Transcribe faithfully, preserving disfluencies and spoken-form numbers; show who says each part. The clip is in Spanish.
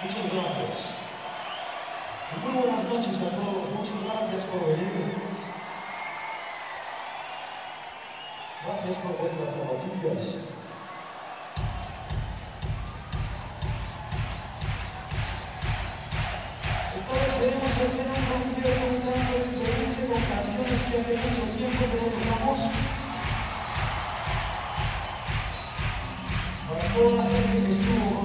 Speaker 1: Muchas gracias. Muy buenas noches a todos. Muchas gracias por venir. Gracias por vuestras zapatillas. Esta vez queremos hacer un concierto un tanto diferente con canciones que hace mucho tiempo que no tocamos. Para toda la gente que estuvo